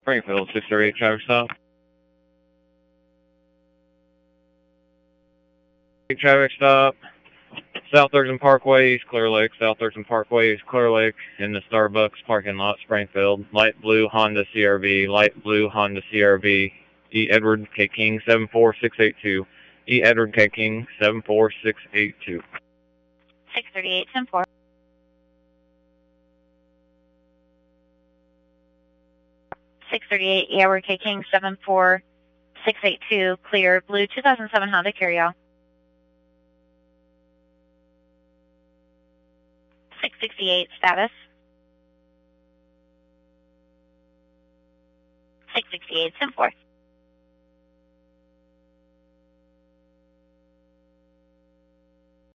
Springfield, 638 traffic stop. Traffic stop. South Thurston Parkway, East Clear Lake. South Thurston Parkway, East Clear Lake. In the Starbucks parking lot, Springfield. Light blue Honda CRV. Light blue Honda CRV. E. Edward K. King, 74682. E. Edward K. King, 74682. 638, 10-4. 638, Edward K. King, 74682. Clear, blue 2007 Honda Carryall. 668, status. 668, 10-4.